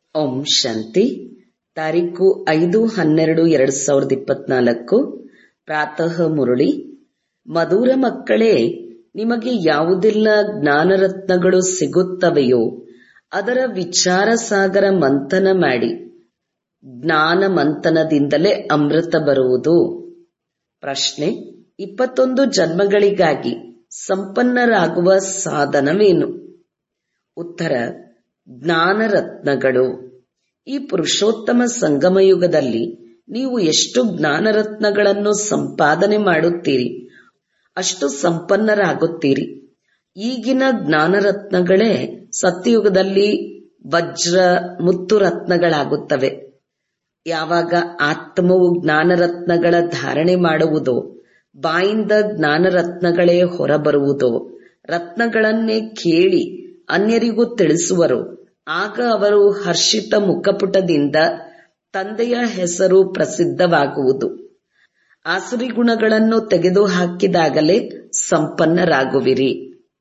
ಓಂ ಶಾಂತಿ. ತಾರೀಕು 5/12/2024. ಪ್ರಾತಃ ಮುರಳಿ. ಮಧುರ ಮಕ್ಕಳೇ, ನಿಮಗೆ ಯಾವುದೆಲ್ಲ ಜ್ಞಾನರತ್ನಗಳು ಸಿಗುತ್ತವೆಯೋ ಅದರ ವಿಚಾರ ಸಾಗರ ಮಂಥನ ಮಾಡಿ. ಜ್ಞಾನ ಮಂಥನದಿಂದಲೇ ಅಮೃತ ಬರುವುದು. ಪ್ರಶ್ನೆ: 21 ಜನ್ಮಗಳಿಗಾಗಿ ಸಂಪನ್ನರಾಗುವ ಸಾಧನವೇನು? ಉತ್ತರ: ಜ್ಞಾನರತ್ನಗಳು. ಈ ಪುರುಷೋತ್ತಮ ಸಂಗಮಯುಗದಲ್ಲಿ ನೀವು ಎಷ್ಟು ಜ್ಞಾನರತ್ನಗಳನ್ನು ಸಂಪಾದನೆ ಮಾಡುತ್ತೀರಿ ಅಷ್ಟು ಸಂಪನ್ನರಾಗುತ್ತೀರಿ. ಈಗಿನ ಜ್ಞಾನರತ್ನಗಳೇ ಸತ್ಯಯುಗದಲ್ಲಿ ವಜ್ರ ಮುತ್ತು ರತ್ನಗಳಾಗುತ್ತವೆ. ಯಾವಾಗ ಆತ್ಮವು ಜ್ಞಾನರತ್ನಗಳ ಧಾರಣೆ ಮಾಡುವುದೋ, ಬಾಯಿಂದ ಜ್ಞಾನರತ್ನಗಳೇ ಹೊರಬರುವುದೋ, ರತ್ನಗಳನ್ನೇ ಕೇಳಿ ಅನ್ಯರಿಗೂ ತಿಳಿಸುವರು, ಆಗ ಅವರು ಹರ್ಷಿತ ಮುಖಪುಟದಿಂದ ತಂದೆಯ ಹೆಸರು ಪ್ರಸಿದ್ಧವಾಗುವುದು. ಆಸುರಿ ಗುಣಗಳನ್ನು ತೆಗೆದುಹಾಕಿದಾಗಲೇ ಸಂಪನ್ನರಾಗುವಿರಿ.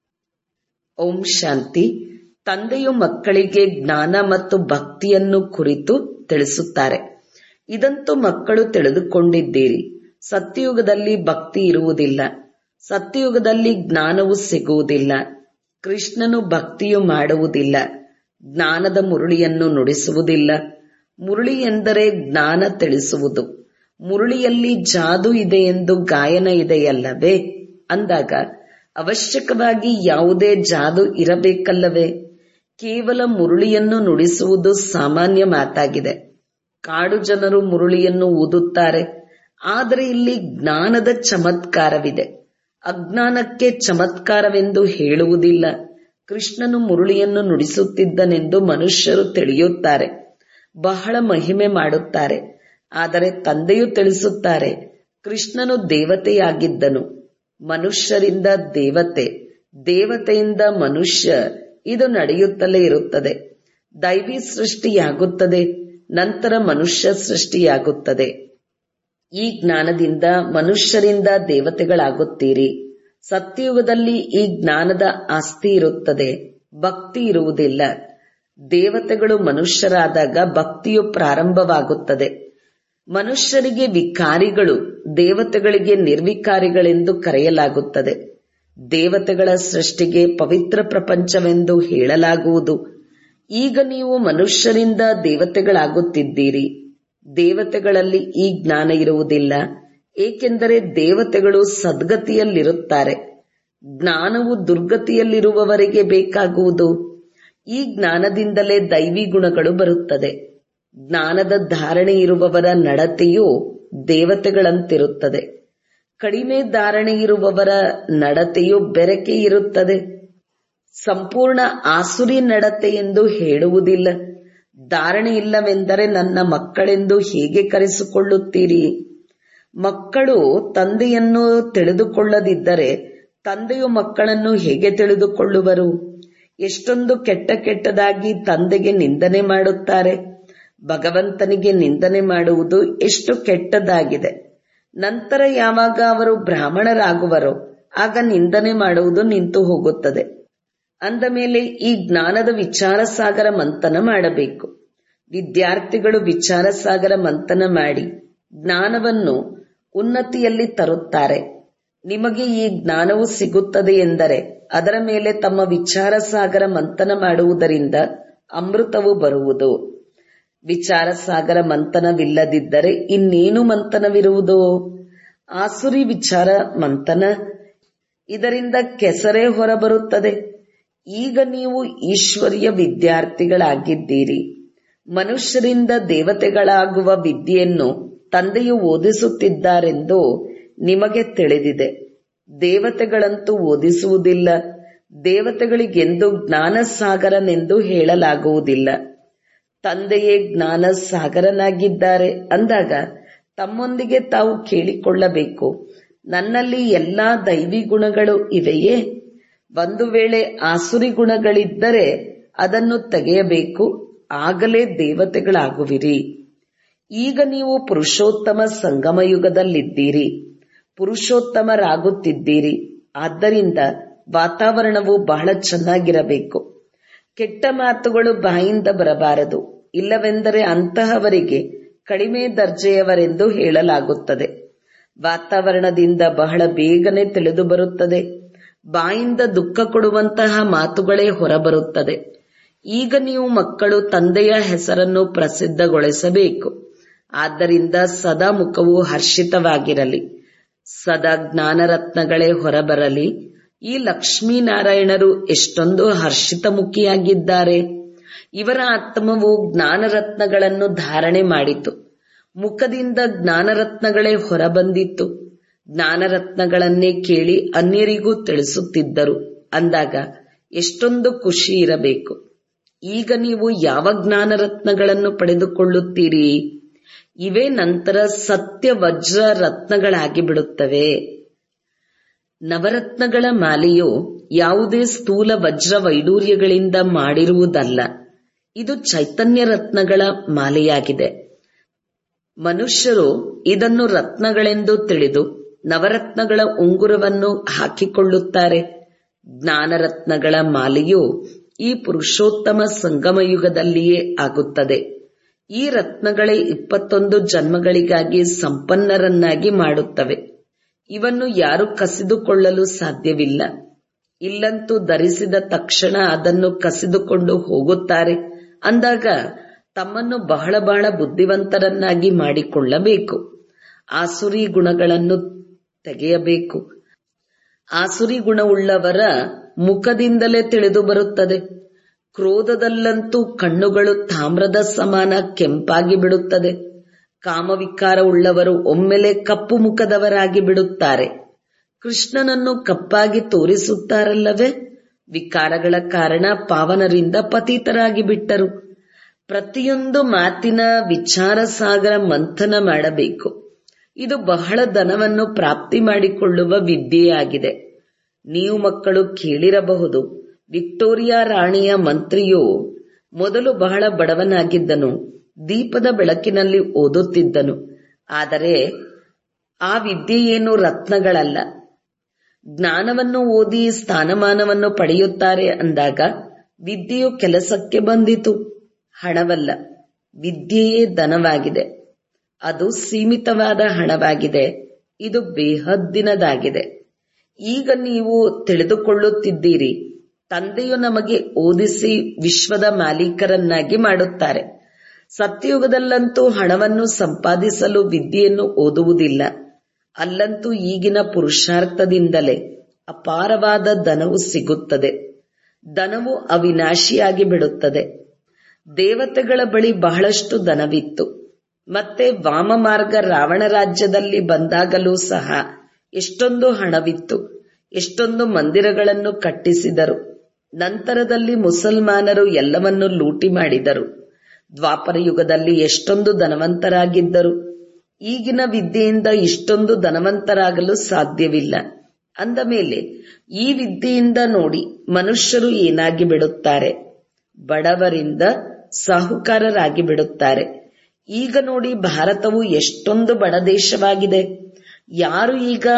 ಓಂ ಶಾಂತಿ. ತಂದೆಯು ಮಕ್ಕಳಿಗೆ ಜ್ಞಾನ ಮತ್ತು ಭಕ್ತಿಯನ್ನು ಕುರಿತು ತಿಳಿಸುತ್ತಾರೆ. ಇದಂತೂ ಮಕ್ಕಳು ತಿಳಿದುಕೊಂಡಿದ್ದೀರಿ. ಸತ್ಯಯುಗದಲ್ಲಿ ಭಕ್ತಿ ಇರುವುದಿಲ್ಲ. ಸತ್ಯಯುಗದಲ್ಲಿ ಜ್ಞಾನವು ಸಿಗುವುದಿಲ್ಲ. ಕೃಷ್ಣನು ಭಕ್ತಿಯು ಮಾಡುವುದಿಲ್ಲ. ಜ್ಞಾನದ ಮುರುಳಿಯನ್ನು ನುಡಿಸುವುದಿಲ್ಲ. ಮುರುಳಿ ಎಂದರೆ ಜ್ಞಾನ ತಿಳಿಸುವುದು. ಮುರುಳಿಯಲ್ಲಿ ಜಾದು ಇದೆ ಎಂದು ಗಾಯನ ಇದೆಯಲ್ಲವೇ ಅಂದಾಗ ಅವಶ್ಯಕವಾಗಿ ಯಾವುದೇ ಜಾದು ಇರಬೇಕಲ್ಲವೇ? ಕೇವಲ ಮುರುಳಿಯನ್ನು ನುಡಿಸುವುದು ಸಾಮಾನ್ಯ ಮಾತಾಗಿದೆ. ಕಾಡು ಜನರು ಮುರುಳಿಯನ್ನು ಊದುತ್ತಾರೆ. ಆದರೆ ಇಲ್ಲಿ ಜ್ಞಾನದ ಚಮತ್ಕಾರವಿದೆ. ಅಜ್ಞಾನಕ್ಕೆ ಚಮತ್ಕಾರವೆಂದು ಹೇಳುವುದಿಲ್ಲ. ಕೃಷ್ಣನು ಮುರುಳಿಯನ್ನು ನುಡಿಸುತ್ತಿದ್ದನೆಂದು ಮನುಷ್ಯರು ತಿಳಿಯುತ್ತಾರೆ, ಬಹಳ ಮಹಿಮೆ ಮಾಡುತ್ತಾರೆ. ಆದರೆ ತಂದೆಯು ತಿಳಿಸುತ್ತಾರೆ, ಕೃಷ್ಣನು ದೇವತೆಯಾಗಿದ್ದನು. ಮನುಷ್ಯರಿಂದ ದೇವತೆ, ದೇವತೆಯಿಂದ ಮನುಷ್ಯ, ಇದು ನಡೆಯುತ್ತಲೇ ಇರುತ್ತದೆ. ದೈವಿ ಸೃಷ್ಟಿಯಾಗುತ್ತದೆ, ನಂತರ ಮನುಷ್ಯ ಸೃಷ್ಟಿಯಾಗುತ್ತದೆ. ಈ ಜ್ಞಾನದಿಂದ ಮನುಷ್ಯರಿಂದ ದೇವತೆಗಳಾಗುತ್ತೀರಿ. ಸತ್ಯಯುಗದಲ್ಲಿ ಈ ಜ್ಞಾನದ ಆಸ್ತಿ ಇರುತ್ತದೆ, ಭಕ್ತಿ ಇರುವುದಿಲ್ಲ. ದೇವತೆಗಳು ಮನುಷ್ಯರಾದಾಗ ಭಕ್ತಿಯು ಪ್ರಾರಂಭವಾಗುತ್ತದೆ. ಮನುಷ್ಯರಿಗೆ ವಿಕಾರಿಗಳು, ದೇವತೆಗಳಿಗೆ ನಿರ್ವಿಕಾರಿಗಳೆಂದು ಕರೆಯಲಾಗುತ್ತದೆ. ದೇವತೆಗಳ ಸೃಷ್ಟಿಗೆ ಪವಿತ್ರ ಪ್ರಪಂಚವೆಂದು ಹೇಳಲಾಗುವುದು. ಈಗ ನೀವು ಮನುಷ್ಯರಿಂದ ದೇವತೆಗಳಾಗುತ್ತಿದ್ದೀರಿ. ದೇವತೆಗಳಲ್ಲಿ ಈ ಜ್ಞಾನ ಇರುವುದಿಲ್ಲ, ಏಕೆಂದರೆ ದೇವತೆಗಳು ಸದ್ಗತಿಯಲ್ಲಿರುತ್ತಾರೆ. ಜ್ಞಾನವು ದುರ್ಗತಿಯಲ್ಲಿರುವವರಿಗೆ ಬೇಕಾಗುವುದು. ಈ ಜ್ಞಾನದಿಂದಲೇ ದೈವಿ ಗುಣಗಳು ಬರುತ್ತದೆ. ಜ್ಞಾನದ ಧಾರಣೆ ಇರುವವರ ನಡತೆಯು ದೇವತೆಗಳಂತಿರುತ್ತದೆ. ಕಡಿಮೆ ಧಾರಣೆ ಇರುವವರ ನಡತೆಯು ಬೆರಕೆ ಇರುತ್ತದೆ. ಸಂಪೂರ್ಣ ಆಸುರಿ ನಡತೆ ಎಂದು ಹೇಳುವುದಿಲ್ಲ. ಧಾರಣೆ ಇಲ್ಲವೆಂದರೆ ನನ್ನ ಮಕ್ಕಳೆಂದು ಹೇಗೆ ಕರೆಸಿಕೊಳ್ಳುತ್ತೀರಿ? ಮಕ್ಕಳು ತಂದೆಯನ್ನು ತಿಳಿದುಕೊಳ್ಳದಿದ್ದರೆ ತಂದೆಯು ಮಕ್ಕಳನ್ನು ಹೇಗೆ ತಿಳಿದುಕೊಳ್ಳುವರು? ಎಷ್ಟೊಂದು ಕೆಟ್ಟದಾಗಿ ತಂದೆಗೆ ನಿಂದನೆ ಮಾಡುತ್ತಾರೆ. ಭಗವಂತನಿಗೆ ನಿಂದನೆ ಮಾಡುವುದು ಎಷ್ಟು ಕೆಟ್ಟದಾಗಿದೆ. ನಂತರ ಯಾವಾಗ ಅವರು ಬ್ರಾಹ್ಮಣರಾಗುವರೋ ಆಗ ನಿಂದನೆ ಮಾಡುವುದು ನಿಂತು ಹೋಗುತ್ತದೆ. ಅಂದ ಮೇಲೆ ಈ ಜ್ಞಾನದ ವಿಚಾರ ಸಾಗರ ಮಂಥನ ಮಾಡಬೇಕು. ವಿದ್ಯಾರ್ಥಿಗಳು ವಿಚಾರ ಸಾಗರ ಮಂಥನ ಮಾಡಿ ಜ್ಞಾನವನ್ನು ಉನ್ನತಿಯಲ್ಲಿ ತರುತ್ತಾರೆ. ನಿಮಗೆ ಈ ಜ್ಞಾನವು ಸಿಗುತ್ತದೆ ಎಂದರೆ ಅದರ ಮೇಲೆ ತಮ್ಮ ವಿಚಾರ ಸಾಗರ ಮಂಥನ ಮಾಡುವುದರಿಂದ ಅಮೃತವು ಬರುವುದು. ವಿಚಾರ ಸಾಗರ ಮಂಥನವಿಲ್ಲದಿದ್ದರೆ ಇನ್ನೇನು ಮಂಥನವಿರುವುದು? ಆಸುರಿ ವಿಚಾರ ಮಂಥನ, ಇದರಿಂದ ಕೆಸರೇ ಹೊರಬರುತ್ತದೆ. ಈಗ ನೀವು ಈಶ್ವರ್ಯ ವಿದ್ಯಾರ್ಥಿಗಳಾಗಿದ್ದೀರಿ. ಮನುಷ್ಯರಿಂದ ದೇವತೆಗಳಾಗುವ ವಿದ್ಯೆಯನ್ನು ತಂದೆಯು ಓದಿಸುತ್ತಿದ್ದಾರೆಂದು ನಿಮಗೆ ತಿಳಿದಿದೆ. ದೇವತೆಗಳಂತೂ ಓದಿಸುವುದಿಲ್ಲ. ದೇವತೆಗಳಿಗೆಂದು ಜ್ಞಾನ ಸಾಗರನೆಂದು ಹೇಳಲಾಗುವುದಿಲ್ಲ. ತಂದೆಯೇ ಜ್ಞಾನ ಸಾಗರನಾಗಿದ್ದಾರೆ ಅಂದಾಗ ತಮ್ಮೊಂದಿಗೆ ತಾವು ಕೇಳಿಕೊಳ್ಳಬೇಕು, ನನ್ನಲ್ಲಿ ಎಲ್ಲಾ ದೈವಿ ಗುಣಗಳು ಇವೆಯೇ? ಒಂದು ವೇಳೆ ಆಸುರಿ ಗುಣಗಳಿದ್ದರೆ ಅದನ್ನು ತೆಗೆಯಬೇಕು, ಆಗಲೇ ದೇವತೆಗಳಾಗುವಿರಿ. ಈಗ ನೀವು ಪುರುಷೋತ್ತಮ ಸಂಗಮಯುಗದಲ್ಲಿದ್ದೀರಿ, ಪುರುಷೋತ್ತಮರಾಗುತ್ತಿದ್ದೀರಿ. ಆದ್ದರಿಂದ ವಾತಾವರಣವು ಬಹಳ ಚೆನ್ನಾಗಿರಬೇಕು. ಕೆಟ್ಟ ಮಾತುಗಳು ಬಾಯಿಂದ ಬರಬಾರದು. ಇಲ್ಲವೆಂದರೆ ಅಂತಹವರಿಗೆ ಕಡಿಮೆ ದರ್ಜೆಯವರೆಂದು ಹೇಳಲಾಗುತ್ತದೆ. ವಾತಾವರಣದಿಂದ ಬಹಳ ಬೇಗನೆ ತಿಳಿದು ಬರುತ್ತದೆ. ಬಾಯಿಂದ ದುಃಖ ಕೊಡುವಂತಹ ಮಾತುಗಳೇ ಹೊರಬರುತ್ತದೆ. ಈಗ ನೀವು ಮಕ್ಕಳು ತಂದೆಯ ಹೆಸರನ್ನು ಪ್ರಸಿದ್ಧಗೊಳಿಸಬೇಕು. ಆದ್ದರಿಂದ ಸದಾ ಮುಖವು ಹರ್ಷಿತವಾಗಿರಲಿ. ಸದಾ ಜ್ಞಾನರತ್ನಗಳೇ ಹೊರಬರಲಿ. ಈ ಲಕ್ಷ್ಮೀನಾರಾಯಣರು ಎಷ್ಟೊಂದು ಹರ್ಷಿತಮುಖಿಯಾಗಿದ್ದಾರೆ. ಇವರ ಆತ್ಮವು ಜ್ಞಾನರತ್ನಗಳನ್ನು ಧಾರಣೆ ಮಾಡಿತು. ಮುಖದಿಂದ ಜ್ಞಾನರತ್ನಗಳೇ ಹೊರಬಂದಿತ್ತು. ಜ್ಞಾನರತ್ನಗಳನ್ನೇ ಕೇಳಿ ಅನ್ಯರಿಗೂ ತಿಳಿಸುತ್ತಿದ್ದರು ಅಂದಾಗ ಎಷ್ಟೊಂದು ಖುಷಿ ಇರಬೇಕು. ಈಗ ನೀವು ಯಾವ ಜ್ಞಾನರತ್ನಗಳನ್ನು ಪಡೆದುಕೊಳ್ಳುತ್ತೀರಿ? ಇವೇ ನಂತರ ಸತ್ಯ ವಜ್ರ ರತ್ನಗಳಾಗಿ ಬಿಡುತ್ತವೆ. ನವರತ್ನಗಳ ಮಾಲೆಯು ಯಾವುದೇ ಸ್ಥೂಲ ವಜ್ರ ವೈಡೂರ್ಯಗಳಿಂದ ಮಾಡಿರುವುದಲ್ಲ. ಇದು ಚೈತನ್ಯ ರತ್ನಗಳ ಮಾಲೆಯಾಗಿದೆ. ಮನುಷ್ಯರು ಇದನ್ನು ರತ್ನಗಳೆಂದು ತಿಳಿದು ನವರತ್ನಗಳ ಉಂಗುರವನ್ನು ಹಾಕಿಕೊಳ್ಳುತ್ತಾರೆ. ಜ್ಞಾನರತ್ನಗಳ ಮಾಲೆಯು ಈ ಪುರುಷೋತ್ತಮ ಸಂಗಮಯುಗದಲ್ಲಿಯೇ ಆಗುತ್ತದೆ. ಈ ರತ್ನಗಳೇ 21 ಜನ್ಮಗಳಿಗಾಗಿ ಸಂಪನ್ನರನ್ನಾಗಿ ಮಾಡುತ್ತವೆ. ಇವನ್ನು ಯಾರು ಕಸಿದುಕೊಳ್ಳಲು ಸಾಧ್ಯವಿಲ್ಲ. ಇಲ್ಲಂತೂ ಧರಿಸಿದ ತಕ್ಷಣ ಅದನ್ನು ಕಸಿದುಕೊಂಡು ಹೋಗುತ್ತಾರೆ. ಅಂದಾಗ ತಮ್ಮನ್ನು ಬಹಳ ಬಹಳ ಬುದ್ಧಿವಂತರನ್ನಾಗಿ ಮಾಡಿಕೊಳ್ಳಬೇಕು. ಆಸುರಿ ಗುಣಗಳನ್ನು ತೆಗೆಯಬೇಕು. ಆಸುರಿ ಗುಣವುಳ್ಳವರ ಮುಖದಿಂದಲೇ ತಿಳಿದು ಬರುತ್ತದೆ. ಕ್ರೋಧದಲ್ಲಂತೂ ಕಣ್ಣುಗಳು ತಾಮ್ರದ ಸಮಾನ ಕೆಂಪಾಗಿ ಬಿಡುತ್ತದೆ. ಕಾಮವಿಕಾರವುಳ್ಳವರು ಒಮ್ಮೆಲೆ ಕಪ್ಪು ಮುಖದವರಾಗಿ ಬಿಡುತ್ತಾರೆ. ಕೃಷ್ಣನನ್ನು ಕಪ್ಪಾಗಿ ತೋರಿಸುತ್ತಾರಲ್ಲವೇ? ವಿಕಾರಗಳ ಕಾರಣ ಪಾವನರಿಂದ ಪತಿತರಾಗಿ ಬಿಟ್ಟರು. ಪ್ರತಿಯೊಂದು ಮಾತಿನ ವಿಚಾರ ಸಾಗರ ಮಂಥನ ಮಾಡಬೇಕು. ಇದು ಬಹಳ ಧನವನ್ನು ಪ್ರಾಪ್ತಿ ಮಾಡಿಕೊಳ್ಳುವ ವಿದ್ಯೆಯಾಗಿದೆ. ನೀವು ಮಕ್ಕಳು ಕೇಳಿರಬಹುದು, ವಿಕ್ಟೋರಿಯಾ ರಾಣಿಯ ಮಂತ್ರಿಯು ಮೊದಲು ಬಹಳ ಬಡವನಾಗಿದ್ದನು. ದೀಪದ ಬೆಳಕಿನಲ್ಲಿ ಓದುತ್ತಿದ್ದನು. ಆದರೆ ಆ ವಿದ್ಯೆಯೇನು ರತ್ನಗಳಲ್ಲ. ಜ್ಞಾನವನ್ನು ಓದಿ ಸ್ಥಾನಮಾನವನ್ನು ಪಡೆಯುತ್ತಾರೆ ಅಂದಾಗ ವಿದ್ಯೆಯು ಕೆಲಸಕ್ಕೆ ಬಂದಿತು. ಹಣವಲ್ಲ, ವಿದ್ಯೆಯೇ ಧನವಾಗಿದೆ. ಅದು ಸೀಮಿತವಾದ ಹಣವಾಗಿದೆ. ಇದು ಬೇಹದ್ದಿನದಾಗಿದೆ. ಈಗ ನೀವು ತಿಳಿದುಕೊಳ್ಳುತ್ತಿದ್ದೀರಿ, ತಂದೆಯು ನಮಗೆ ಓದಿಸಿ ವಿಶ್ವದ ಮಾಲೀಕರನ್ನಾಗಿ ಮಾಡುತ್ತಾರೆ. ಸತ್ಯಯುಗದಲ್ಲಂತೂ ಹಣವನ್ನು ಸಂಪಾದಿಸಲು ವಿದ್ಯೆಯನ್ನು ಓದುವುದಿಲ್ಲ. ಅಲ್ಲಂತೂ ಈಗಿನ ಪುರುಷಾರ್ಥದಿಂದಲೇ ಅಪಾರವಾದ ಧನವು ಸಿಗುತ್ತದೆ. ಧನವು ಅವಿನಾಶಿಯಾಗಿ ಬಿಡುತ್ತದೆ. ದೇವತೆಗಳ ಬಳಿ ಬಹಳಷ್ಟು ಧನವಿತ್ತು. ಮತ್ತೆ ವಾಮ ಮಾರ್ಗ ರಾವಣ ರಾಜ್ಯದಲ್ಲಿ ಬಂದಾಗಲೂ ಸಹ ಎಷ್ಟೊಂದು ಹಣವಿತ್ತು. ಎಷ್ಟೊಂದು ಮಂದಿರಗಳನ್ನು ಕಟ್ಟಿಸಿದರು. ನಂತರದಲ್ಲಿ ಮುಸಲ್ಮಾನರು ಎಲ್ಲವನ್ನೂ ಲೂಟಿ ಮಾಡಿದರು. ದ್ವಾಪರ ಯುಗದಲ್ಲಿ ಎಷ್ಟೊಂದು ಧನವಂತರಾಗಿದ್ದರು. ಈಗಿನ ವಿದ್ಯೆಯಿಂದ ಇಷ್ಟೊಂದು ಧನವಂತರಾಗಲು ಸಾಧ್ಯವಿಲ್ಲ. ಅಂದ ಮೇಲೆ ಈ ವಿದ್ಯೆಯಿಂದ ನೋಡಿ ಮನುಷ್ಯರು ಏನಾಗಿ ಬಿಡುತ್ತಾರೆ? ಬಡವರಿಂದ ಸಾಹುಕಾರರಾಗಿ ಬಿಡುತ್ತಾರೆ. ಈಗ ನೋಡಿ ಭಾರತವು ಎಷ್ಟೊಂದು ಬಡ ದೇಶವಾಗಿದೆ. ಯಾರು ಈಗ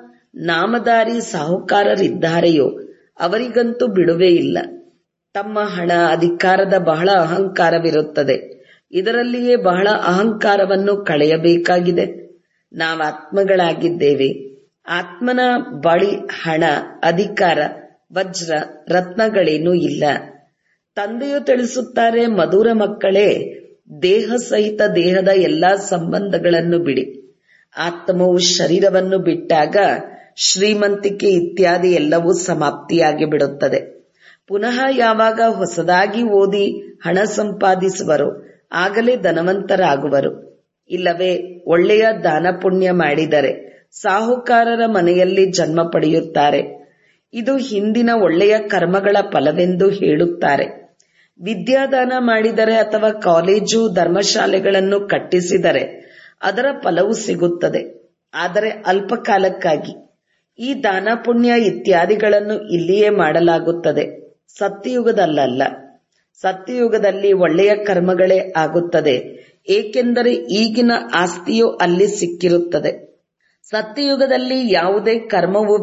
ನಾಮಧಾರಿ ಸಾಹುಕಾರರಿದ್ದಾರೆಯೋ ಅವರಿಗಂತೂ ಬಿಡುವೇ ಇಲ್ಲ. ತಮ್ಮ ಹಣ ಅಧಿಕಾರದ ಬಹಳ ಅಹಂಕಾರವಿರುತ್ತದೆ. ಇದರಲ್ಲಿಯೇ ಬಹಳ ಅಹಂಕಾರವನ್ನು ಕಳೆಯಬೇಕಾಗಿದೆ. ನಾವು ಆತ್ಮಗಳಾಗಿದ್ದೇವೆ. ಆತ್ಮನ ಬಳಿ ಹಣ, ಅಧಿಕಾರ, ವಜ್ರ, ರತ್ನಗಳೇನೂ ಇಲ್ಲ. ತಂದೆಯು ತಿಳಿಸುತ್ತಾರೆ, ಮಧುರ ಮಕ್ಕಳೇ, ದೇಹ ಸಹಿತ ದೇಹದ ಎಲ್ಲಾ ಸಂಬಂಧಗಳನ್ನು ಬಿಡಿ. ಆತ್ಮವು ಶರೀರವನ್ನು ಬಿಟ್ಟಾಗ ಶ್ರೀಮಂತಿಕೆ ಇತ್ಯಾದಿ ಎಲ್ಲವೂ ಸಮಾಪ್ತಿಯಾಗಿ ಬಿಡುತ್ತದೆ. ಪುನಃ ಯಾವಾಗ ಹೊಸದಾಗಿ ಓದಿ ಹಣ ಸಂಪಾದಿಸುವರೋ ಆಗಲೇ ಧನವಂತರಾಗುವರು. ಇಲ್ಲವೇ ಒಳ್ಳೆಯ ದಾನ ಪುಣ್ಯ ಮಾಡಿದರೆ ಸಾಹುಕಾರರ ಮನೆಯಲ್ಲಿ ಜನ್ಮ ಪಡೆಯುತ್ತಾರೆ. ಇದು ಹಿಂದಿನ ಒಳ್ಳೆಯ ಕರ್ಮಗಳ ಫಲವೆಂದು ಹೇಳುತ್ತಾರೆ. ವಿದ್ಯಾದಾನ ಮಾಡಿದರೆ ಅಥವಾ ಕಾಲೇಜು ಧರ್ಮಶಾಲೆಗಳನ್ನು ಕಟ್ಟಿಸಿದರೆ ಅದರ ಫಲವು ಸಿಗುತ್ತದೆ. ಆದರೆ ಅಲ್ಪಕಾಲಕ್ಕಾಗಿ. ಈ ದಾನ ಪುಣ್ಯ ಇತ್ಯಾದಿಗಳನ್ನು ಇಲ್ಲಿಯೇ ಮಾಡಲಾಗುತ್ತದೆ, ಸತ್ಯಯುಗದಲ್ಲ. ಸತ್ಯಯುಗದಲ್ಲಿ ಒಳ್ಳೆಯ ಕರ್ಮಗಳೇ ಆಗುತ್ತದೆ, ಏಕೆಂದರೆ ಈಗಿನ ಆಸ್ತಿಯು ಅಲ್ಲಿ ಸಿಕ್ಕಿರುತ್ತದೆ. ಸತ್ಯಯುಗದಲ್ಲಿ ಯಾವುದೇ ಕರ್ಮವು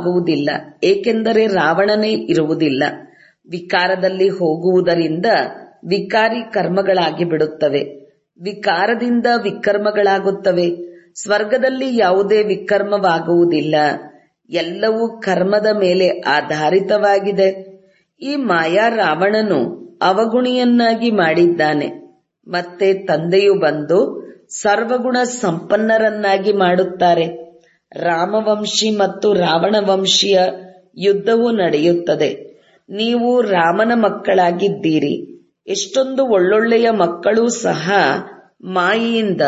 ವಿಕರ್ಮವಾಗುವುದಿಲ್ಲ, ಏಕೆಂದರೆ ರಾವಣನೇ ಇರುವುದಿಲ್ಲ. ವಿಕಾರದಲ್ಲಿ ಹೋಗುವುದರಿಂದ ವಿಕಾರಿ ಕರ್ಮಗಳಾಗಿ ಬಿಡುತ್ತವೆ. ವಿಕಾರದಿಂದ ವಿಕರ್ಮಗಳಾಗುತ್ತವೆ. ಸ್ವರ್ಗದಲ್ಲಿ ಯಾವುದೇ ವಿಕರ್ಮವಾಗುವುದಿಲ್ಲ. ಎಲ್ಲವೂ ಕರ್ಮದ ಮೇಲೆ ಆಧಾರಿತವಾಗಿದೆ. ಈ ಮಾಯಾ ರಾವಣನು ಅವಗುಣಿಯನ್ನಾಗಿ ಮಾಡಿದ್ದಾನೆ. ಮತ್ತೆ ತಂದೆಯು ಬಂದು ಸರ್ವಗುಣ ಸಂಪನ್ನರನ್ನಾಗಿ ಮಾಡುತ್ತಾರೆ. ರಾಮವಂಶಿ ಮತ್ತು ರಾವಣವಂಶಿಯ ಯುದ್ಧವೂ ನಡೆಯುತ್ತದೆ. ನೀವು ರಾಮನ ಮಕ್ಕಳಾಗಿದ್ದೀರಿ. ಎಷ್ಟೊಂದು ಒಳ್ಳೊಳ್ಳೆಯ ಮಕ್ಕಳೂ ಸಹ ಮಾಯೆಯಿಂದ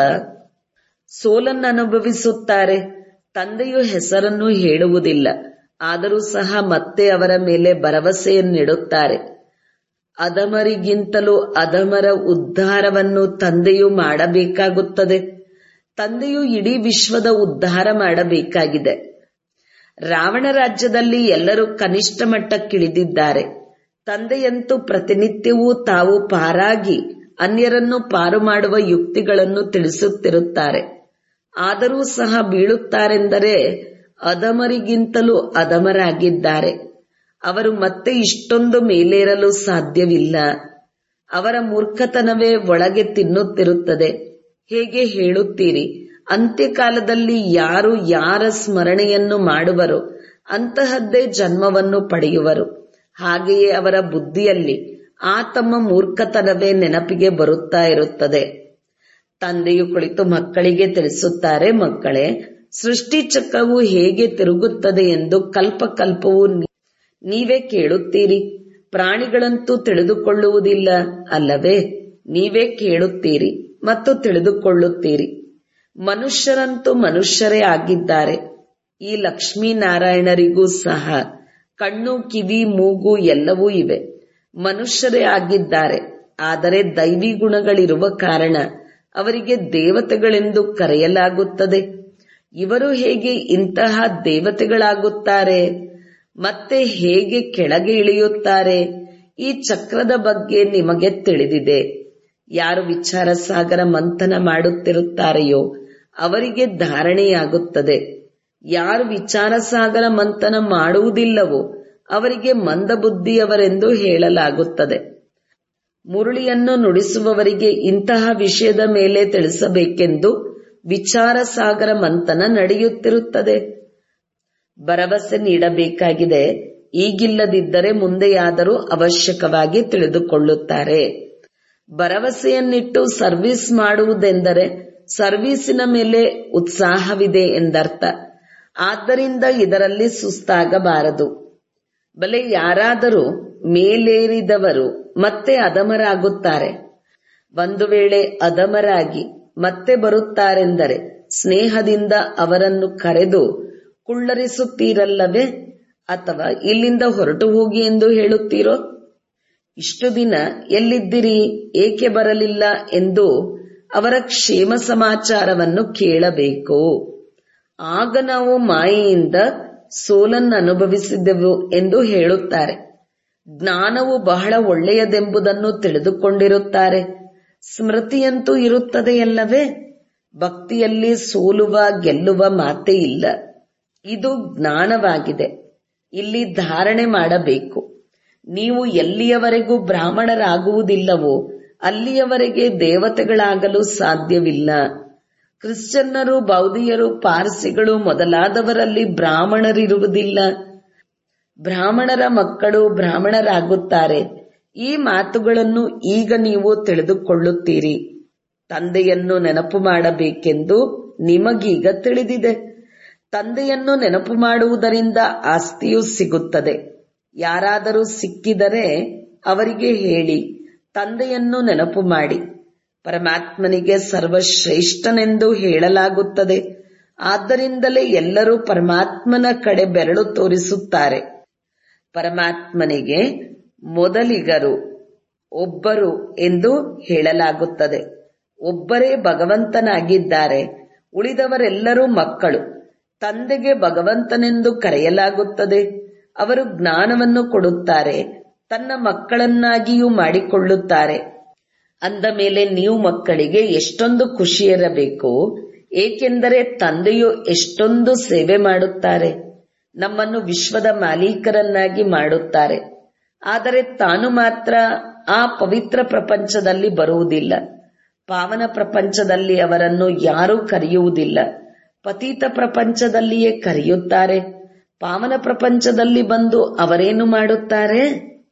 ಸೋಲನ್ನನುಭವಿಸುತ್ತಾರೆ. ತಂದೆಯು ಹೆಸರನ್ನು ಹೇಳುವುದಿಲ್ಲ, ಆದರೂ ಸಹ ಮತ್ತೆ ಅವರ ಮೇಲೆ ಭರವಸೆಯನ್ನಿಡುತ್ತಾರೆ. ಅಧಮರಿಗಿಂತಲೂ ಅಧಮರ ಉದ್ಧಾರವನ್ನು ತಂದೆಯು ಮಾಡಬೇಕಾಗುತ್ತದೆ. ತಂದೆಯು ಇಡೀ ವಿಶ್ವದ ಉದ್ಧಾರ ಮಾಡಬೇಕಾಗಿದೆ. ರಾವಣ ರಾಜ್ಯದಲ್ಲಿ ಎಲ್ಲರೂ ಕನಿಷ್ಠ ಮಟ್ಟಕ್ಕಿಳಿದಿದ್ದಾರೆ. ತಂದೆಯಂತೂ ಪ್ರತಿನಿತ್ಯವೂ ತಾವು ಪಾರಾಗಿ ಅನ್ಯರನ್ನು ಪಾರು ಮಾಡುವ ಯುಕ್ತಿಗಳನ್ನು ತಿಳಿಸುತ್ತಿರುತ್ತಾರೆ. ಆದರೂ ಸಹ ಬೀಳುತ್ತಾರೆಂದರೆ ಅಧಮರಿಗಿಂತಲೂ ಅಧಮರಾಗಿದ್ದಾರೆ. ಅವರು ಮತ್ತೆ ಇಷ್ಟೊಂದು ಮೇಲೇರಲು ಸಾಧ್ಯವಿಲ್ಲ. ಅವರ ಮೂರ್ಖತನವೇ ಒಳಗೆ ತಿನ್ನುತ್ತಿರುತ್ತದೆ. ಹೇಗೆ ಹೇಳುತ್ತೀರಿ? ಅಂತ್ಯಕಾಲದಲ್ಲಿ ಯಾರು ಯಾರ ಸ್ಮರಣೆಯನ್ನು ಮಾಡುವರೋ ಅಂತಹದ್ದೇ ಜನ್ಮವನ್ನು ಪಡೆಯುವರು. ಹಾಗೆಯೇ ಅವರ ಬುದ್ಧಿಯಲ್ಲಿ ಆ ತಮ್ಮ ಮೂರ್ಖತನವೇ ನೆನಪಿಗೆ ಬರುತ್ತಾ ಇರುತ್ತದೆ. ತಂದೆಯು ಕುಳಿತು ಮಕ್ಕಳಿಗೆ ತಿಳಿಸುತ್ತಾರೆ, ಮಕ್ಕಳೇ, ಸೃಷ್ಟಿ ಚಕ್ರವು ಹೇಗೆ ತಿರುಗುತ್ತದೆ ಎಂದು ಕಲ್ಪಕಲ್ಪವೂ ನೀವೇ ಕೇಳುತ್ತೀರಿ. ಪ್ರಾಣಿಗಳಂತೂ ತಿಳಿದುಕೊಳ್ಳುವುದಿಲ್ಲ ಅಲ್ಲವೇ? ನೀವೇ ಕೇಳುತ್ತೀರಿ ಮತ್ತು ತಿಳಿದುಕೊಳ್ಳುತ್ತೀರಿ. ಮನುಷ್ಯರಂತೂ ಮನುಷ್ಯರೇ ಆಗಿದ್ದಾರೆ. ಈ ಲಕ್ಷ್ಮೀನಾರಾಯಣರಿಗೂ ಸಹ ಕಣ್ಣು, ಕಿವಿ, ಮೂಗು ಎಲ್ಲವೂ ಇವೆ. ಮನುಷ್ಯರೇ ಆಗಿದ್ದಾರೆ. ಆದರೆ ದೈವಿ ಗುಣಗಳಿರುವ ಕಾರಣ ಅವರಿಗೆ ದೇವತೆಗಳೆಂದು ಕರೆಯಲಾಗುತ್ತದೆ. ಇವರು ಹೇಗೆ ಇಂತಹ ದೇವತೆಗಳಾಗುತ್ತಾರೆ? ಮತ್ತೆ ಹೇಗೆ ಕೆಳಗೆ ಇಳಿಯುತ್ತಾರೆ? ಈ ಚಕ್ರದ ಬಗ್ಗೆ ನಿಮಗೆ ತಿಳಿದಿದೆ. ಯಾರು ವಿಚಾರ ಸಾಗರ ಮಂಥನ ಮಾಡುತ್ತಿರುತ್ತಾರೆಯೋ ಅವರಿಗೆ ಧಾರಣೆಯಾಗುತ್ತದೆ. ಯಾರು ವಿಚಾರ ಸಾಗರ ಮಂಥನ ಮಾಡುವುದಿಲ್ಲವೋ ಅವರಿಗೆ ಮಂದಬುದ್ಧಿಯವರೆಂದು ಹೇಳಲಾಗುತ್ತದೆ. ಮುರುಳಿಯನ್ನು ನುಡಿಸುವವರಿಗೆ ಇಂತಹ ವಿಷಯದ ಮೇಲೆ ತಿಳಿಸಬೇಕೆಂದು ವಿಚಾರ ಸಾಗರ ಮಂಥನ ನಡೆಯುತ್ತಿರುತ್ತದೆ. ಭರವಸೆ ನೀಡಬೇಕಾಗಿದೆ. ಈಗಿಲ್ಲದಿದ್ದರೆ ಮುಂದೆಯಾದರೂ ಅವಶ್ಯಕವಾಗಿ ತಿಳಿದುಕೊಳ್ಳುತ್ತಾರೆ. ಭರವಸೆಯನ್ನಿಟ್ಟು ಸರ್ವಿಸ್ ಮಾಡುವುದೆಂದರೆ ಸರ್ವೀಸಿನ ಮೇಲೆ ಉತ್ಸಾಹವಿದೆ ಎಂದರ್ಥ. ಆದ್ದರಿಂದ ಇದರಲ್ಲಿ ಸುಸ್ತಾಗಬಾರದು. ಬಲೆ ಯಾರಾದರೂ ಮೇಲೇರಿದವರು ಮತ್ತೆ ಅಧಮರಾಗುತ್ತಾರೆ. ಒಂದು ವೇಳೆ ಅಧಮರಾಗಿ ಮತ್ತೆ ಬರುತ್ತಾರೆಂದರೆ ಸ್ನೇಹದಿಂದ ಅವರನ್ನು ಕರೆದು ಕುಳ್ಳರಿಸುತ್ತೀರಲ್ಲವೇ? ಅಥವಾ ಇಲ್ಲಿಂದ ಹೊರಟು ಹೋಗಿ ಎಂದು ಹೇಳುತ್ತೀರೋ? ಇಷ್ಟು ದಿನ ಎಲ್ಲಿದ್ದಿರಿ, ಏಕೆ ಬರಲಿಲ್ಲ ಎಂದು ಅವರ ಕ್ಷೇಮ ಸಮಾಚಾರವನ್ನು ಕೇಳಬೇಕು. ಆಗ ನಾವು ಮಾಯೆಯಿಂದ ಸೋಲನ್ನು ಅನುಭವಿಸಿದೆವು ಎಂದು ಹೇಳುತ್ತಾರೆ. ಜ್ಞಾನವು ಬಹಳ ಒಳ್ಳೆಯದೆಂಬುದನ್ನು ತಿಳಿದುಕೊಂಡಿರುತ್ತಾರೆ. ಸ್ಮೃತಿಯಂತೂ ಇರುತ್ತದೆಯಲ್ಲವೇ? ಭಕ್ತಿಯಲ್ಲಿ ಸೋಲುವ ಗೆಲ್ಲುವ ಮಾತೇ ಇಲ್ಲ. ಇದು ಜ್ಞಾನವಾಗಿದೆ. ಇಲ್ಲಿ ಧಾರಣೆ ಮಾಡಬೇಕು. ನೀವು ಎಲ್ಲಿಯವರೆಗೂ ಬ್ರಾಹ್ಮಣರಾಗುವುದಿಲ್ಲವೋ ಅಲ್ಲಿಯವರೆಗೆ ದೇವತೆಗಳಾಗಲು ಸಾಧ್ಯವಿಲ್ಲ. ಕ್ರಿಶ್ಚಿಯನ್ನರು, ಬೌದ್ಧಿಯರು, ಪಾರ್ಸಿಗಳು ಮೊದಲಾದವರಲ್ಲಿ ಬ್ರಾಹ್ಮಣರಿರುವುದಿಲ್ಲ. ಬ್ರಾಹ್ಮಣರ ಮಕ್ಕಳು ಬ್ರಾಹ್ಮಣರಾಗುತ್ತಾರೆ. ಈ ಮಾತುಗಳನ್ನು ಈಗ ನೀವು ತಿಳಿದುಕೊಳ್ಳುತ್ತೀರಿ. ತಂದೆಯನ್ನು ನೆನಪು ಮಾಡಬೇಕೆಂದು ನಿಮಗೀಗ ತಿಳಿದಿದೆ. ತಂದೆಯನ್ನು ನೆನಪು ಮಾಡುವುದರಿಂದ ಆಸ್ತಿಯೂ ಸಿಗುತ್ತದೆ. ಯಾರಾದರೂ ಸಿಕ್ಕಿದರೆ ಅವರಿಗೆ ಹೇಳಿ, ತಂದೆಯನ್ನು ನೆನಪು ಮಾಡಿ. ಪರಮಾತ್ಮನಿಗೆ ಸರ್ವಶ್ರೇಷ್ಠನೆಂದು ಹೇಳಲಾಗುತ್ತದೆ. ಆದ್ದರಿಂದಲೇ ಎಲ್ಲರೂ ಪರಮಾತ್ಮನ ಕಡೆ ಬೆರಳು ತೋರಿಸುತ್ತಾರೆ. ಪರಮಾತ್ಮನಿಗೆ ಮೊದಲಿಗರು ಒಬ್ಬರು ಎಂದು ಹೇಳಲಾಗುತ್ತದೆ. ಒಬ್ಬರೇ ಭಗವಂತನಾಗಿದ್ದಾರೆ. ಉಳಿದವರೆಲ್ಲರೂ ಮಕ್ಕಳು. ತಂದೆಗೆ ಭಗವಂತನೆಂದು ಕರೆಯಲಾಗುತ್ತದೆ. ಅವರು ಜ್ಞಾನವನ್ನು ಕೊಡುತ್ತಾರೆ, ತನ್ನ ಮಕ್ಕಳನ್ನಾಗಿಯೂ ಮಾಡಿಕೊಳ್ಳುತ್ತಾರೆ. ಅಂದ ಮೇಲೆ ನೀವು ಮಕ್ಕಳಿಗೆ ಎಷ್ಟೊಂದು ಖುಷಿಯಿರಬೇಕು. ಏಕೆಂದರೆ ತಂದೆಯು ಎಷ್ಟೊಂದು ಸೇವೆ ಮಾಡುತ್ತಾರೆ. ನಮ್ಮನ್ನು ವಿಶ್ವದ ಮಾಲೀಕರನ್ನಾಗಿ ಮಾಡುತ್ತಾರೆ. ಆದರೆ ತಾನು ಮಾತ್ರ ಆ ಪವಿತ್ರ ಪ್ರಪಂಚದಲ್ಲಿ ಬರುವುದಿಲ್ಲ. ಪಾವನ ಪ್ರಪಂಚದಲ್ಲಿ ಅವರನ್ನು ಯಾರೂ ಕರೆಯುವುದಿಲ್ಲ. ಪತಿತ ಪ್ರಪಂಚದಲ್ಲಿಯೇ ಕರೆಯುತ್ತಾರೆ. ಪಾವನ ಪ್ರಪಂಚದಲ್ಲಿ ಬಂದು ಅವರೇನು ಮಾಡುತ್ತಾರೆ?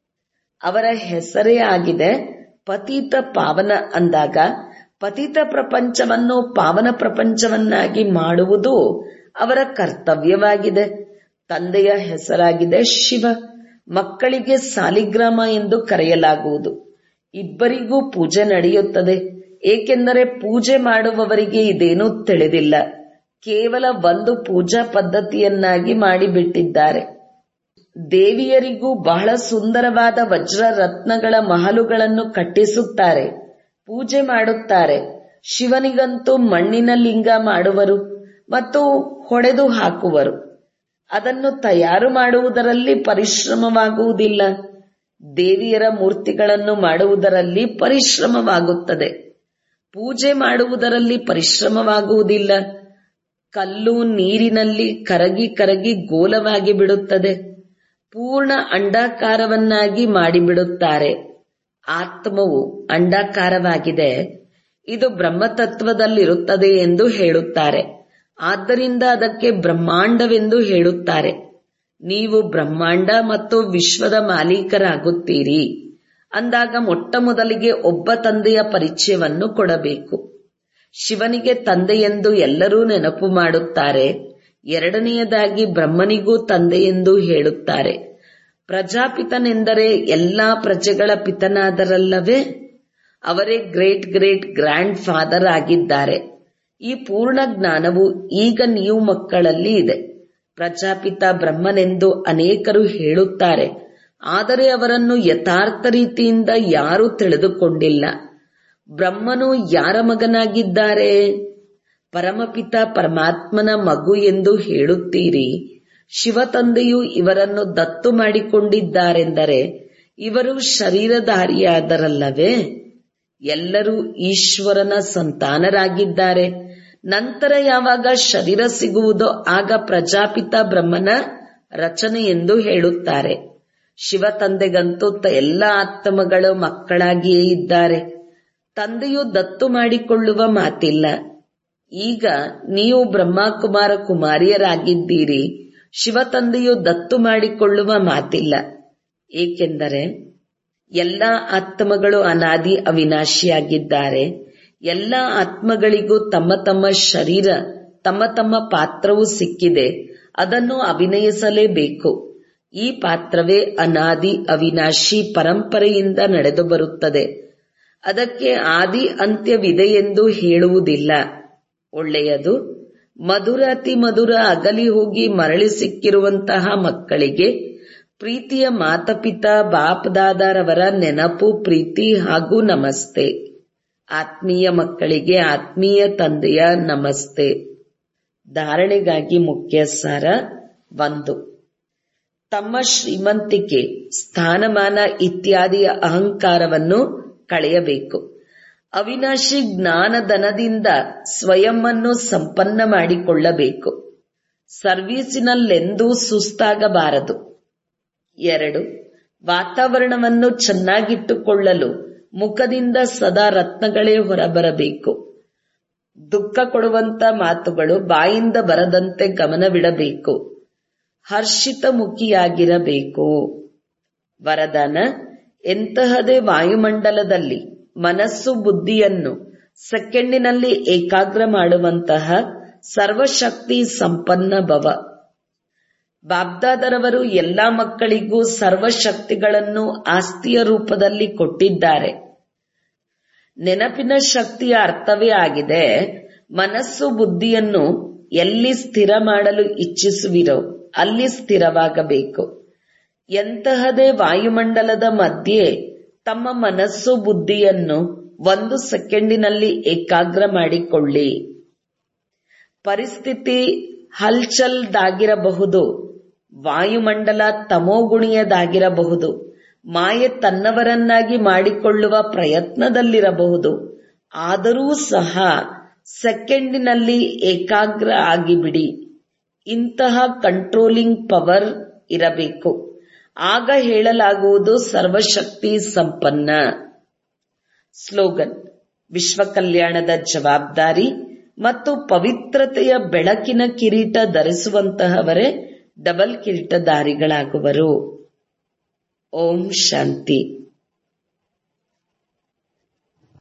ಅವರ ಹೆಸರೇ ಆಗಿದೆ ಪತಿತ ಪಾವನ. ಅಂದಾಗ ಪತಿತ ಪ್ರಪಂಚವನ್ನು ಪಾವನ ಪ್ರಪಂಚವನ್ನಾಗಿ ಮಾಡುವುದು ಅವರ ಕರ್ತವ್ಯವಾಗಿದೆ. ತಂದೆಯ ಹೆಸರಾಗಿದೆ ಶಿವ. ಮಕ್ಕಳಿಗೆ ಸಾಲಿಗ್ರಾಮ ಎಂದು ಕರೆಯಲಾಗುವುದು. ಇಬ್ಬರಿಗೂ ಪೂಜೆ ನಡೆಯುತ್ತದೆ. ಏಕೆಂದರೆ ಪೂಜೆ ಮಾಡುವವರಿಗೆ ಇದೇನೂ ತಿಳಿದಿಲ್ಲ. ಕೇವಲ ಒಂದು ಪೂಜಾ ಪದ್ಧತಿಯನ್ನಾಗಿ ಮಾಡಿಬಿಟ್ಟಿದ್ದಾರೆ. ದೇವಿಯರಿಗೂ ಬಹಳ ಸುಂದರವಾದ ವಜ್ರ ರತ್ನಗಳ ಮಹಲುಗಳನ್ನು ಕಟ್ಟಿಸುತ್ತಾರೆ, ಪೂಜೆ ಮಾಡುತ್ತಾರೆ. ಶಿವನಿಗಂತೂ ಮಣ್ಣಿನ ಲಿಂಗ ಮಾಡುವರು ಮತ್ತು ಹೊಡೆದು ಹಾಕುವರು. ಅದನ್ನು ತಯಾರು ಮಾಡುವುದರಲ್ಲಿ ಪರಿಶ್ರಮವಾಗುವುದಿಲ್ಲ. ದೇವಿಯರ ಮೂರ್ತಿಗಳನ್ನು ಮಾಡುವುದರಲ್ಲಿ ಪರಿಶ್ರಮವಾಗುತ್ತದೆ. ಪೂಜೆ ಮಾಡುವುದರಲ್ಲಿ ಪರಿಶ್ರಮವಾಗುವುದಿಲ್ಲ. ಕಲ್ಲು ನೀರಿನಲ್ಲಿ ಕರಗಿ ಕರಗಿ ಗೋಲವಾಗಿ ಬಿಡುತ್ತದೆ. ಪೂರ್ಣ ಅಂಡಾಕಾರವನ್ನಾಗಿ ಮಾಡಿಬಿಡುತ್ತಾರೆ. ಆತ್ಮವು ಅಂಡಾಕಾರವಾಗಿದೆ. ಇದು ಬ್ರಹ್ಮತತ್ವದಲ್ಲಿರುತ್ತದೆ ಎಂದು ಹೇಳುತ್ತಾರೆ. ಆದ್ದರಿಂದ ಅದಕ್ಕೆ ಬ್ರಹ್ಮಾಂಡವೆಂದು ಹೇಳುತ್ತಾರೆ. ನೀವು ಬ್ರಹ್ಮಾಂಡ ಮತ್ತು ವಿಶ್ವದ ಮಾಲೀಕರಾಗುತ್ತೀರಿ ಅಂದಾಗ ಮೊಟ್ಟ ಮೊದಲಿಗೆ ಒಬ್ಬ ತಂದೆಯ ಪರಿಚಯವನ್ನು ಕೊಡಬೇಕು. ಶಿವನಿಗೆ ತಂದೆಯೆಂದು ಎಲ್ಲರೂ ನೆನಪು ಮಾಡುತ್ತಾರೆ. ಎರಡನೆಯದಾಗಿ ಬ್ರಹ್ಮನಿಗೂ ತಂದೆಯೆಂದು ಹೇಳುತ್ತಾರೆ. ಪ್ರಜಾಪಿತನೆಂದರೆ ಎಲ್ಲಾ ಪ್ರಜೆಗಳ ಪಿತನಾದರಲ್ಲವೇ? ಅವರೇ ಗ್ರೇಟ್ ಗ್ರೇಟ್ ಗ್ರ್ಯಾಂಡ್ ಫಾದರ್ ಆಗಿದ್ದಾರೆ. ಈ ಪೂರ್ಣ ಜ್ಞಾನವು ಈಗ ನೀವು ಮಕ್ಕಳಲ್ಲಿ ಇದೆ. ಪ್ರಜಾಪಿತ ಬ್ರಹ್ಮನೆಂದು ಅನೇಕರು ಹೇಳುತ್ತಾರೆ. ಆದರೆ ಅವರನ್ನು ಯಥಾರ್ಥ ರೀತಿಯಿಂದ ಯಾರೂ ತಿಳಿದುಕೊಂಡಿಲ್ಲ. ಬ್ರಹ್ಮನು ಯಾರ ಮಗನಾಗಿದ್ದಾರೆ? ಪರಮಪಿತ ಪರಮಾತ್ಮನ ಮಗು ಎಂದು ಹೇಳುತ್ತೀರಿ. ಶಿವ ತಂದೆಯು ಇವರನ್ನು ದತ್ತು ಮಾಡಿಕೊಂಡಿದ್ದಾರೆಂದರೆ ಇವರು ಶರೀರಧಾರಿಯಾದರಲ್ಲವೇ? ಎಲ್ಲರೂ ಈಶ್ವರನ ಸಂತಾನರಾಗಿದ್ದಾರೆ. ನಂತರ ಯಾವಾಗ ಶರೀರ ಸಿಗುವುದೋ ಆಗ ಪ್ರಜಾಪಿತ ಬ್ರಹ್ಮನ ರಚನೆ ಎಂದು ಹೇಳುತ್ತಾರೆ. ಶಿವ ತಂದೆಗಂತೂ ಎಲ್ಲ ಆತ್ಮಗಳು ಮಕ್ಕಳಾಗಿಯೇ ಇದ್ದಾರೆ. ತಂದೆಯು ದತ್ತು ಮಾಡಿಕೊಳ್ಳುವ ಮಾತಿಲ್ಲ. ಈಗ ನೀವು ಬ್ರಹ್ಮಕುಮಾರ ಕುಮಾರಿಯರಾಗಿದ್ದೀರಿ. ಶಿವ ತಂದೆಯು ದತ್ತು ಮಾಡಿಕೊಳ್ಳುವ ಮಾತಿಲ್ಲ. ಏಕೆಂದರೆ ಎಲ್ಲ ಆತ್ಮಗಳು ಅನಾದಿ ಅವಿನಾಶಿಯಾಗಿದ್ದಾರೆ. ಎಲ್ಲ ಆತ್ಮಗಳಿಗೂ ತಮ್ಮ ತಮ್ಮ ಶರೀರ, ತಮ್ಮ ತಮ್ಮ ಪಾತ್ರವೂ ಸಿಕ್ಕಿದೆ. ಅದನ್ನು ಅಭಿನಯಿಸಲೇಬೇಕು. ಈ ಪಾತ್ರವೇ ಅನಾದಿ ಅವಿನಾಶಿ ಪರಂಪರೆಯಿಂದ ನಡೆದು ಬರುತ್ತದೆ. ಅದಕ್ಕೆ ಆದಿ ಅಂತ್ಯವಿದೆ ಎಂದು ಹೇಳುವುದಿಲ್ಲ. ಒಳ್ಳೆಯದು. ಮಧುರ ಅತಿ ಮಧುರ ಅಗಲಿ ಹೋಗಿ ಮರಳಿ ಸಿಕ್ಕಿರುವಂತಹ ಮಕ್ಕಳಿಗೆ ಪ್ರೀತಿಯ ಮಾತಪಿತಾ ಬಾಪ್ದಾದರವರ ನೆನಪು, ಪ್ರೀತಿ ಹಾಗೂ ನಮಸ್ತೆ. ಆತ್ಮೀಯ ಮಕ್ಕಳಿಗೆ ಆತ್ಮೀಯ ತಂದೆಯ ನಮಸ್ತೆ. ಧಾರಣೆಗಾಗಿ ಮುಖ್ಯ ಸಾರ 1. ತಮ್ಮ ಶ್ರೀಮಂತಿಕೆ, ಸ್ಥಾನಮಾನ ಇತ್ಯಾದಿಯ ಅಹಂಕಾರವನ್ನು ಕಳೆಯಬೇಕು. ಅವಿನಾಶಿ ಜ್ಞಾನಧನದಿಂದ ಸ್ವಯಂವನ್ನು ಸಂಪನ್ನ ಮಾಡಿಕೊಳ್ಳಬೇಕು. ಸರ್ವೀಸಿನಲ್ಲೆಂದೂ ಸುಸ್ತಾಗಬಾರದು. 2. ವಾತಾವರಣವನ್ನು ಚೆನ್ನಾಗಿಟ್ಟುಕೊಳ್ಳಲು ಮುಖದಿಂದ ಸದಾ ರತ್ನಗಳೇ ಹೊರಬರಬೇಕು. ದುಃಖ ಕೊಡುವಂತ ಮಾತುಗಳು ಬಾಯಿಂದ ಬರದಂತೆ ಗಮನವಿಡಬೇಕು. ಹರ್ಷಿತ ಮುಖಿಯಾಗಿರಬೇಕು. ವರದಾನ: ಎಂತಹದೇ ವಾಯುಮಂಡಲದಲ್ಲಿ ಮನಸ್ಸು ಬುದ್ಧಿಯನ್ನು ಸೆಕೆಂಡಿನಲ್ಲಿ ಏಕಾಗ್ರ ಮಾಡುವಂತಹ ಸರ್ವಶಕ್ತಿ ಸಂಪನ್ನ ಭವ. ಬಾಬ್ದಾದರವರು ಎಲ್ಲಾ ಮಕ್ಕಳಿಗೂ ಸರ್ವಶಕ್ತಿಗಳನ್ನು ಆಸ್ತಿಯ ರೂಪದಲ್ಲಿ ಕೊಟ್ಟಿದ್ದಾರೆ. ನೆನಪಿನ ಶಕ್ತಿಯ ಅರ್ಥವೇ ಆಗಿದೆ ಮನಸ್ಸು ಬುದ್ಧಿಯನ್ನು ಎಲ್ಲಿ ಸ್ಥಿರ ಮಾಡಲು ಇಚ್ಛಿಸುವಿರೋ ಅಲ್ಲಿ ಸ್ಥಿರವಾಗಬೇಕು. ಎಂತಹದೇ ವಾಯುಮಂಡಲದ ಮಧ್ಯೆ ತಮ್ಮ ಮನಸ್ಸು ಬುದ್ಧಿಯನ್ನು 1 ಸೆಕೆಂಡಿನಲ್ಲಿ ಏಕಾಗ್ರ ಮಾಡಿಕೊಳ್ಳಿ. ಪರಿಸ್ಥಿತಿ ಹಲ್ಚಲ್ದಾಗಿರಬಹುದು, ವಾಯುಮಂಡಲ ತಮೋಗುಣಿಯದಾಗಿರಬಹುದು, ಮಾಯೆ ತನ್ನವರನ್ನಾಗಿ ಮಾಡಿಕೊಳ್ಳುವ ಪ್ರಯತ್ನದಲ್ಲಿರಬಹುದು. ಆದರೂ ಸಹ ಸೆಕೆಂಡಿನಲ್ಲಿ ಏಕಾಗ್ರ ಆಗಿಬಿಡಿ. ಇಂತಹ ಕಂಟ್ರೋಲಿಂಗ್ ಪವರ್ ಇರಬೇಕು. ಆಗ ಹೇಳಲಾಗುವುದು ಸರ್ವಶಕ್ತಿ ಸಂಪನ್ನ. ಸ್ಲೋಗನ್: ವಿಶ್ವ ಕಲ್ಯಾಣದ ಜವಾಬ್ದಾರಿ ಮತ್ತು ಪವಿತ್ರತೆಯ ಬೆಳಕಿನ ಕಿರೀಟ ಧರಿಸುವಂತಹವರೇ ಡಬಲ್ ಕಿರೀಟಧಾರಿಗಳಾಗುವರು. ಓಂ ಶಾಂತಿ.